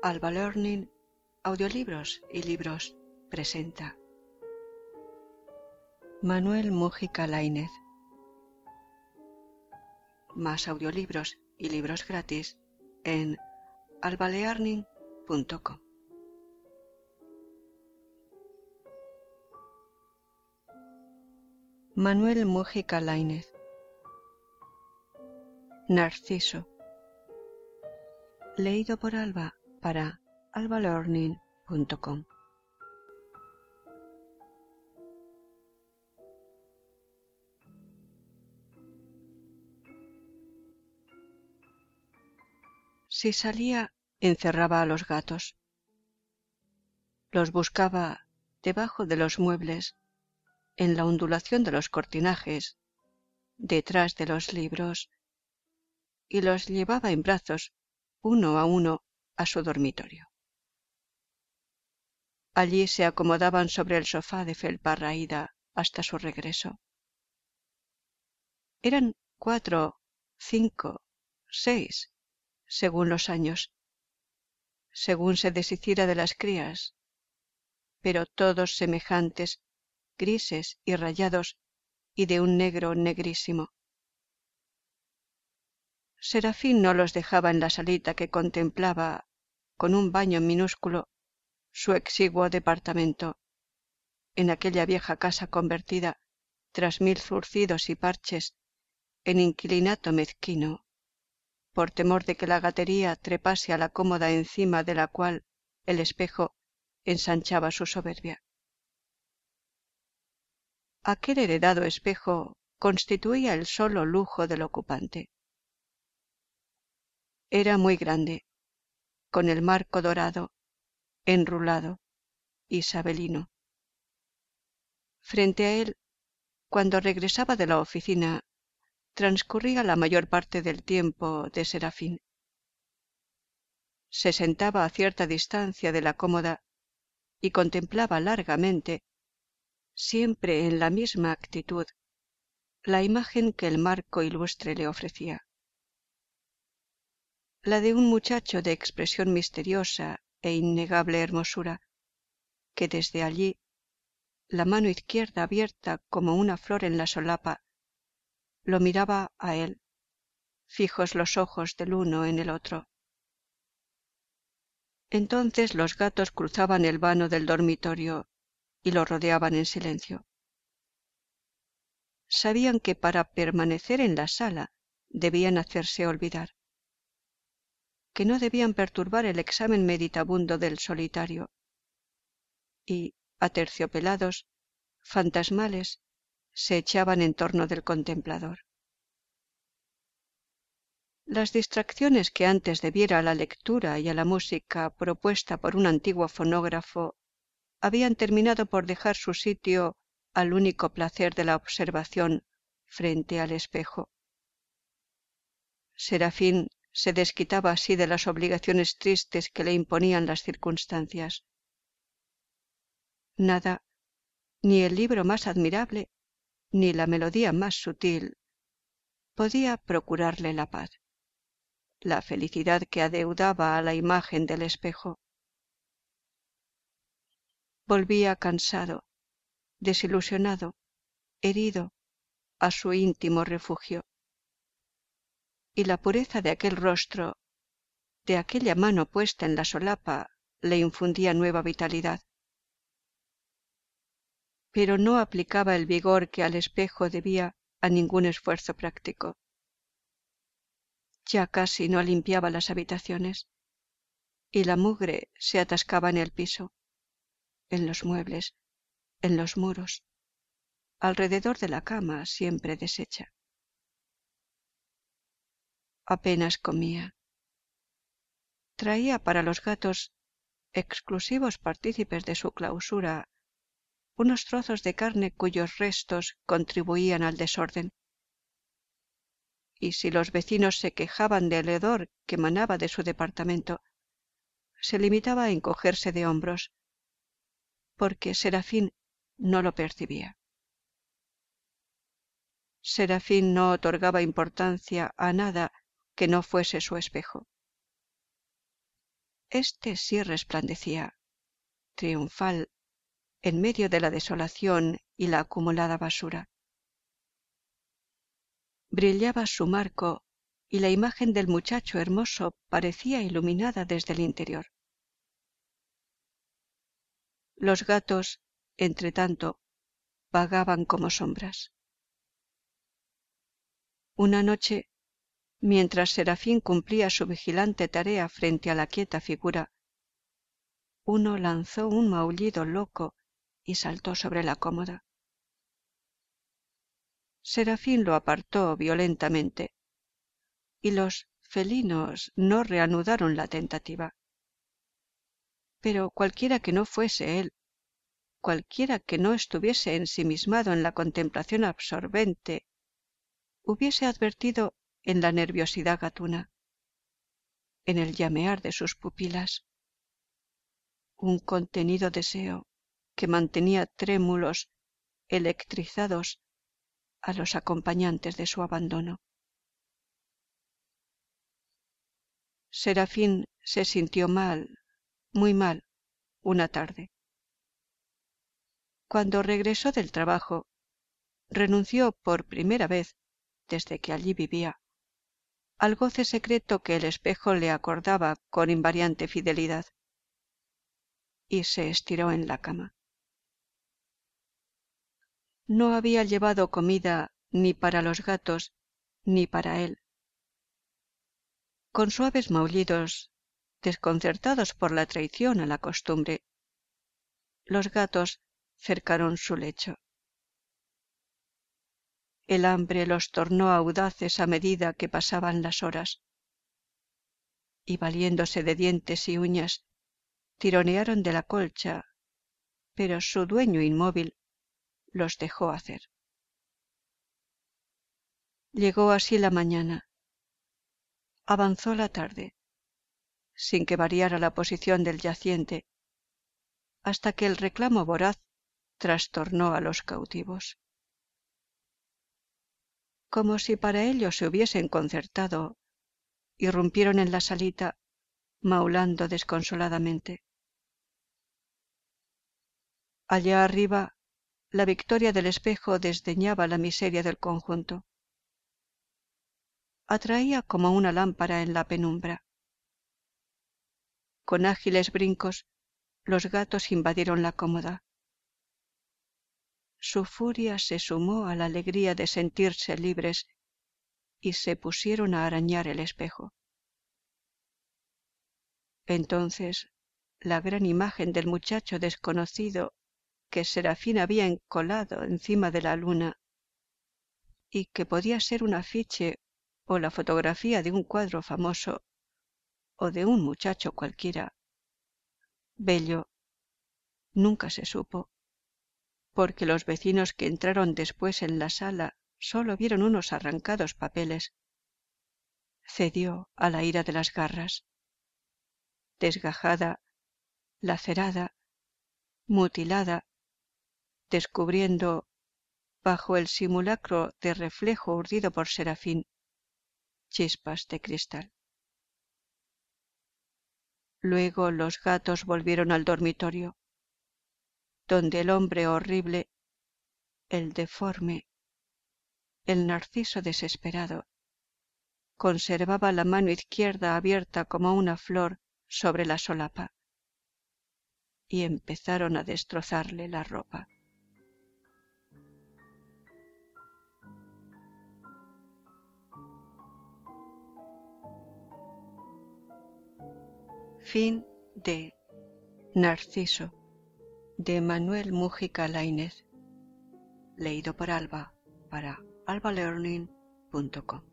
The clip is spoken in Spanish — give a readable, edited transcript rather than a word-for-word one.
Alba Learning, Audiolibros y Libros presenta Manuel Múgica Laínez. Más audiolibros y libros gratis en albalearning.com. Manuel Múgica Laínez. Narciso. Leído por Alba para albalearning.com. Si salía, encerraba a los gatos. Los buscaba debajo de los muebles, en la ondulación de los cortinajes, detrás de los libros, y los llevaba en brazos, uno a su dormitorio. Allí se acomodaban sobre el sofá de felpa raída hasta su regreso. Eran 4, 5, 6, según los años, según se deshiciera de las crías, pero todos semejantes, grises y rayados, y de un negro negrísimo. Serafín no los dejaba en la salita que contemplaba, con un baño minúsculo, su exiguo departamento, en aquella vieja casa convertida, tras 1000 zurcidos y parches, en inquilinato mezquino, por temor de que la gatería trepase a la cómoda encima de la cual el espejo ensanchaba su soberbia. Aquel heredado espejo constituía el solo lujo del ocupante. Era muy grande, con el marco dorado, enrulado, isabelino. Frente a él, cuando regresaba de la oficina, transcurría la mayor parte del tiempo de Serafín. Se sentaba a cierta distancia de la cómoda y contemplaba largamente, siempre en la misma actitud, la imagen que el marco ilustre le ofrecía. La de un muchacho de expresión misteriosa e innegable hermosura, que desde allí, la mano izquierda abierta como una flor en la solapa, lo miraba a él, fijos los ojos del uno en el otro. Entonces los gatos cruzaban el vano del dormitorio y lo rodeaban en silencio. Sabían que para permanecer en la sala debían hacerse olvidar, que no debían perturbar el examen meditabundo del solitario, y, aterciopelados, fantasmales, se echaban en torno del contemplador. Las distracciones que antes debiera a la lectura y a la música propuesta por un antiguo fonógrafo habían terminado por dejar su sitio al único placer de la observación frente al espejo. Serafín se desquitaba así de las obligaciones tristes que le imponían las circunstancias. Nada, ni el libro más admirable, ni la melodía más sutil, podía procurarle la paz, la felicidad que adeudaba a la imagen del espejo. Volvía cansado, desilusionado, herido, a su íntimo refugio. Y la pureza de aquel rostro, de aquella mano puesta en la solapa, le infundía nueva vitalidad. Pero no aplicaba el vigor que al espejo debía a ningún esfuerzo práctico. Ya casi no limpiaba las habitaciones, y la mugre se atascaba en el piso, en los muebles, en los muros, alrededor de la cama siempre deshecha. Apenas comía. Traía para los gatos, exclusivos partícipes de su clausura, unos trozos de carne cuyos restos contribuían al desorden. Y si los vecinos se quejaban del hedor que emanaba de su departamento, se limitaba a encogerse de hombros, porque Serafín no lo percibía. Serafín no otorgaba importancia a nada que no fuese su espejo. Este sí resplandecía, triunfal, en medio de la desolación y la acumulada basura. Brillaba su marco y la imagen del muchacho hermoso parecía iluminada desde el interior. Los gatos, entretanto, vagaban como sombras. Una noche, mientras Serafín cumplía su vigilante tarea frente a la quieta figura, uno lanzó un maullido loco y saltó sobre la cómoda. Serafín lo apartó violentamente, y los felinos no reanudaron la tentativa. Pero cualquiera que no fuese él, cualquiera que no estuviese ensimismado en la contemplación absorbente, hubiese advertido en la nerviosidad gatuna, en el llamear de sus pupilas, un contenido deseo que mantenía trémulos, electrizados a los acompañantes de su abandono. Serafín se sintió mal, muy mal, una tarde. Cuando regresó del trabajo, renunció por primera vez, desde que allí vivía, al goce secreto que el espejo le acordaba con invariante fidelidad, y se estiró en la cama. No había llevado comida ni para los gatos ni para él. Con suaves maullidos, desconcertados por la traición a la costumbre, los gatos cercaron su lecho. El hambre los tornó audaces a medida que pasaban las horas, y valiéndose de dientes y uñas, tironearon de la colcha, pero su dueño inmóvil los dejó hacer. Llegó así la mañana. Avanzó la tarde, sin que variara la posición del yaciente, hasta que el reclamo voraz trastornó a los cautivos. Como si para ello se hubiesen concertado, irrumpieron en la salita, maulando desconsoladamente. Allá arriba, la victoria del espejo desdeñaba la miseria del conjunto. Atraía como una lámpara en la penumbra. Con ágiles brincos, los gatos invadieron la cómoda. Su furia se sumó a la alegría de sentirse libres y se pusieron a arañar el espejo. Entonces, la gran imagen del muchacho desconocido que Serafín había encolado encima de la luna y que podía ser un afiche o la fotografía de un cuadro famoso o de un muchacho cualquiera, bello, nunca se supo, porque los vecinos que entraron después en la sala solo vieron unos arrancados papeles, cedió a la ira de las garras. Desgajada, lacerada, mutilada, descubriendo, bajo el simulacro de reflejo urdido por Serafín, chispas de cristal. Luego los gatos volvieron al dormitorio, donde el hombre horrible, el deforme, el narciso desesperado, conservaba la mano izquierda abierta como una flor sobre la solapa, y empezaron a destrozarle la ropa. Fin de Narciso, de Manuel Múgica Laínez, leído por Alba para albalearning.com.